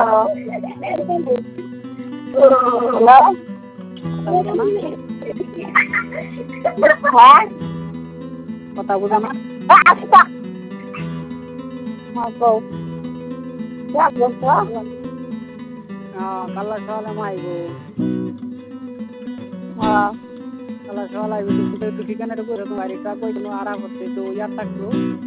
hello কথা বুঝো না হ্যাঁ কথা বুঝো না আচ্ছা হ্যাঁ কও কালা সকালে মাইব হ্যাঁ কালা সকালে আইব কিন্তু একটু ঠিকানাটা করে তোমার এটা কই তুমি আরাম করতে তো ইয়ার থাকতো